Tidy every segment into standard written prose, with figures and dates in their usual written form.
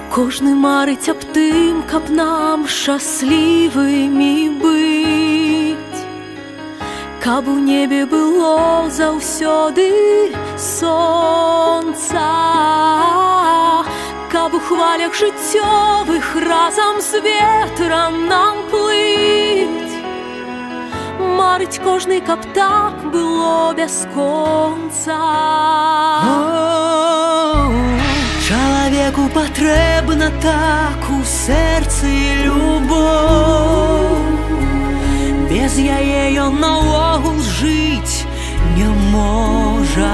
Кожны марыць аб тым, каб нам шчаслівымі быць, каб у небе было заўсёды сонца, каб у хвалях жыццёвых разам з ветрам нам плыць. Марыць кожны, каб так было бясконца. Чалавеку патрэбна так у сэрцы любоў, без яе ён наогул жыць не можа.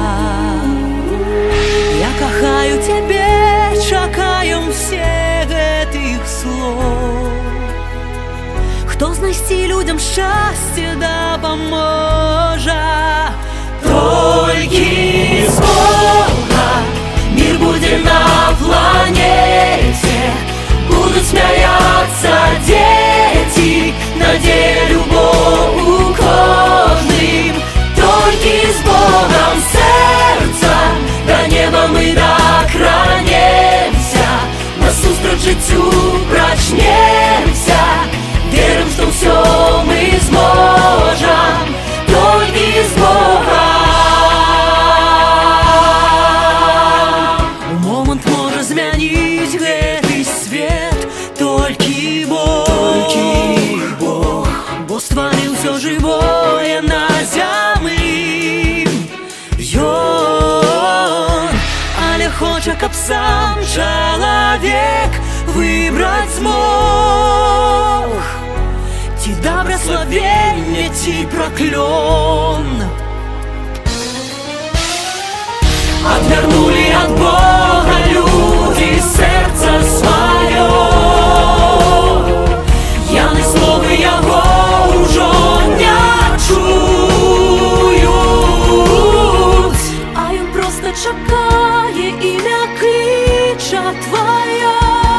Я кахаю цябе, чакаем усе гэтых слоў. Хто знайсці людям шчасце дапаможа? Толькі з Бога мир будзе на планете, будут смеяться дети, надея, любовь у кожным. Только с Богом сердца до неба мы докранемся, насустрач життю прочнемся, верим, что все мы сможем, только с Богом. Змяніць гэты свет толькі Бог, бо стварыў усё жывое на зямлі ён, але хоча, каб сам чалавек выбраць змог, ці добраславенне, ці праклён. Отвернули от Бога люди сердце свое, яны словы Яго ўжо не чуюць, а ён просто чакае імя кліча твоё,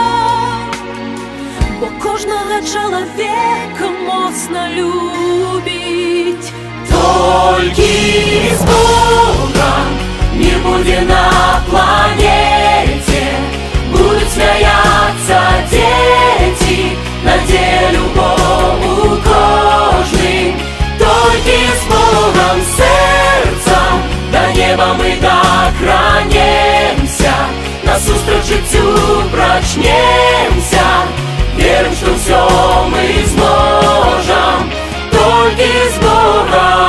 бо кожнага чалавека моцна любіць. Толькі з Богом мир будет на планете, будут смеяться дети, надея, любовь у кожным. Только с Богом сердцем до неба мы докранемся, насустрач життю прочнемся, верим, что все мы сможем, только с Богом.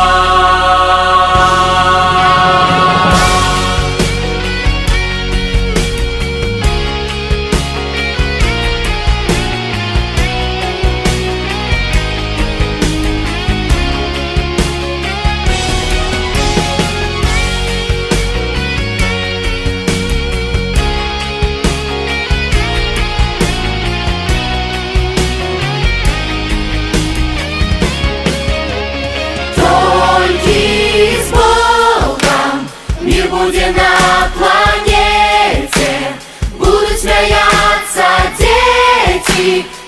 Будет на планете, будут смеяться дети,